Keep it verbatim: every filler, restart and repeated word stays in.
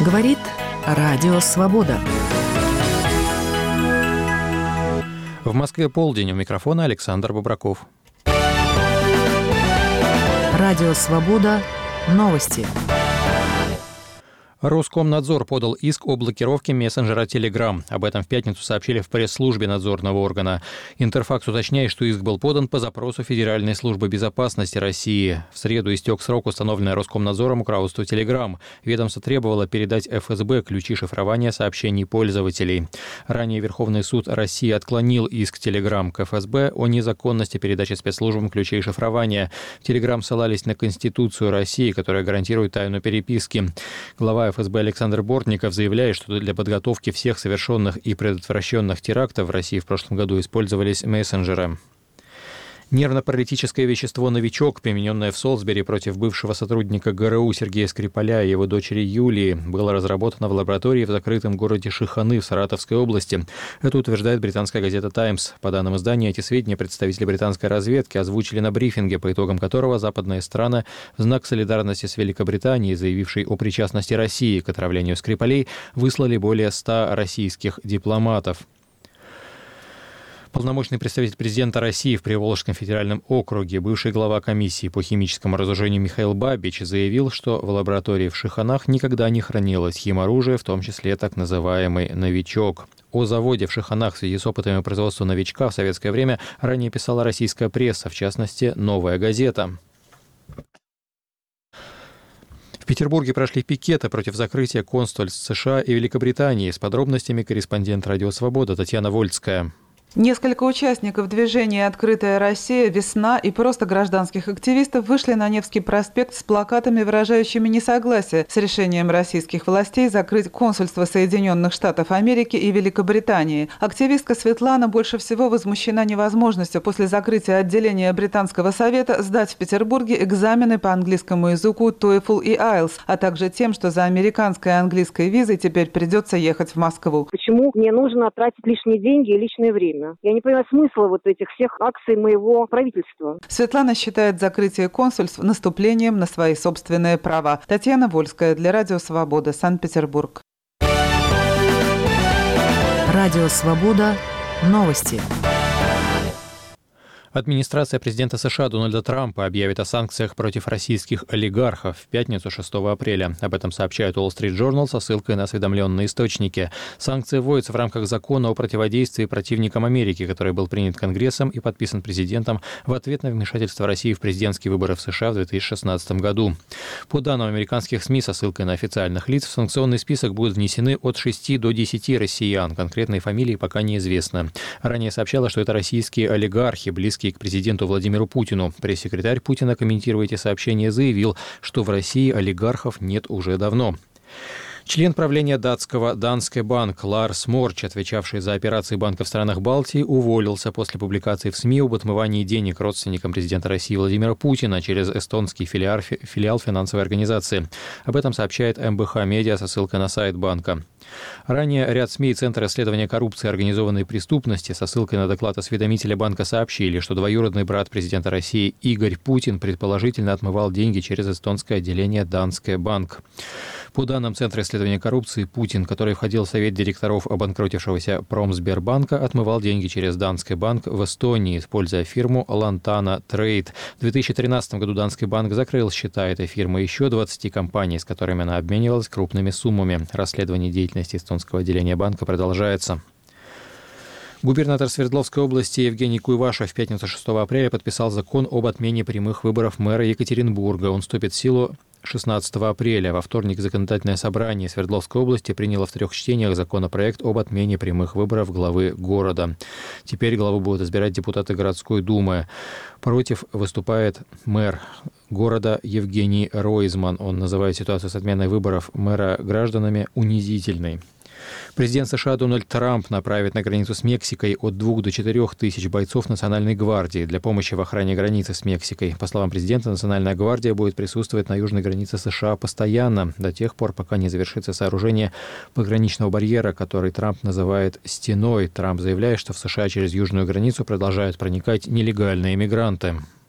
Говорит Радио Свобода. В Москве полдень. У микрофона Александр Бобраков. Радио Свобода. Новости. Роскомнадзор подал иск о блокировке мессенджера Telegram. Об этом в пятницу сообщили в пресс-службе надзорного органа. Интерфакс уточняет, что иск был подан по запросу Федеральной службы безопасности России. В среду истек срок, установленный Роскомнадзором руководству Telegram. Ведомство требовало передать эф эс бэ ключи шифрования сообщений пользователей. Ранее Верховный суд России отклонил иск Telegram к эф эс бэ о незаконности передачи спецслужбам ключей шифрования. В Telegram ссылались на Конституцию России, которая гарантирует тайну переписки. Глава эф эс бэ Александр Бортников заявляет, что для подготовки всех совершенных и предотвращенных терактов в России в прошлом году использовались мессенджеры. Нервно-паралитическое вещество «Новичок», примененное в Солсбери против бывшего сотрудника гэ эр у Сергея Скрипаля и его дочери Юлии, было разработано в лаборатории в закрытом городе Шиханы в Саратовской области. Это утверждает британская газета «Таймс». По данным издания, эти сведения представители британской разведки озвучили на брифинге, по итогам которого западные страны в знак солидарности с Великобританией, заявившей о причастности России к отравлению Скрипалей, выслали более ста российских дипломатов. Полномочный представитель президента России в Приволжском федеральном округе, бывший глава комиссии по химическому разоружению Михаил Бабич, заявил, что в лаборатории в Шиханах никогда не хранилось химоружие, в том числе так называемый «Новичок». О заводе в Шиханах в связи с опытами производства «Новичка» в советское время ранее писала российская пресса, в частности, «Новая газета». В Петербурге прошли пикеты против закрытия консульств США и Великобритании. С подробностями корреспондент «Радио Свобода» Татьяна Вольская. Несколько участников движения «Открытая Россия», «Весна» и просто гражданских активистов вышли на Невский проспект с плакатами, выражающими несогласие с решением российских властей закрыть консульство Соединенных Штатов Америки и Великобритании. Активистка Светлана больше всего возмущена невозможностью после закрытия отделения Британского совета сдать в Петербурге экзамены по английскому языку TOEFL и айлтс, а также тем, что за американской и английской визой теперь придется ехать в Москву. Почему мне нужно тратить лишние деньги и личное время? Я не понимаю смысла вот этих всех акций моего правительства. Светлана считает закрытие консульств наступлением на свои собственные права. Татьяна Вольская для Радио Свобода, Санкт-Петербург. Радио Свобода. Новости. Администрация президента США Дональда Трампа объявит о санкциях против российских олигархов в пятницу шестого апреля. Об этом сообщает Wall Street Journal со ссылкой на осведомленные источники. Санкции вводятся в рамках закона о противодействии противникам Америки, который был принят Конгрессом и подписан президентом в ответ на вмешательство России в президентские выборы в США в две тысячи шестнадцатом году. По данным американских СМИ со ссылкой на официальных лиц, в санкционный список будут внесены от шести до десяти россиян. Конкретные фамилии пока неизвестны. Ранее сообщалось, что это российские олигархи, близкие к президенту Владимиру Путину. Пресс-секретарь Путина, комментируя эти сообщения, заявил, что в России олигархов нет уже давно. Член правления датского Danske Bank Ларс Морч, отвечавший за операции банка в странах Балтии, уволился после публикации в СМИ об отмывании денег родственникам президента России Владимира Путина через эстонский филиал, филиал финансовой организации. Об этом сообщает эм бэ ха Медиа со ссылкой на сайт банка. Ранее ряд СМИ и Центр исследования коррупции и организованной преступности со ссылкой на доклад осведомителя банка сообщили, что двоюродный брат президента России Игорь Путин предположительно отмывал деньги через эстонское отделение Danske Bank. По данным Центра исследования коррупции, Путин, который входил в совет директоров обанкротившегося Промсбербанка, отмывал деньги через Danske Bank в Эстонии, используя фирму Lantana Trade. В две тысячи тринадцатом году Danske Bank закрыл счета этой фирмы еще двадцати компаний, с которыми она обменивалась крупными суммами. Расследование деятельности эстонского отделения банка продолжается. Губернатор Свердловской области Евгений Куйвашев в пятницу шестого апреля подписал закон об отмене прямых выборов мэра Екатеринбурга. Он вступит в силу шестнадцатого апреля. Во вторник законодательное собрание Свердловской области приняло в трех чтениях законопроект об отмене прямых выборов главы города. Теперь главу будут избирать депутаты городской думы. Против выступает мэр города Евгений Ройзман. Он называет ситуацию с отменой выборов мэра гражданами унизительной. Президент США Дональд Трамп направит на границу с Мексикой от двух до четырех тысяч бойцов Национальной гвардии для помощи в охране границы с Мексикой. По словам президента, Национальная гвардия будет присутствовать на южной границе США постоянно, до тех пор, пока не завершится сооружение пограничного барьера, который Трамп называет «стеной». Трамп заявляет, что в США через южную границу продолжают проникать нелегальные мигранты.